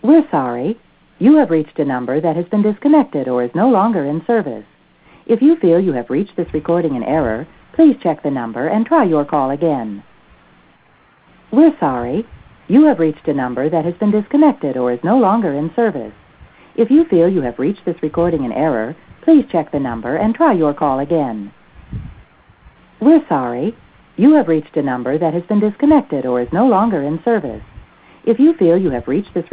We're sorry. You have reached a number that has been disconnected or is no longer in service. If you feel you have reached this recording in error, please check the number and try your call again. We're sorry. You have reached a number that has been disconnected or is no longer in service. If you feel you have reached this recording in error, please check the number and try your call again. We're sorry. You have reached a number that has been disconnected or is no longer in service. If you feel you have reached this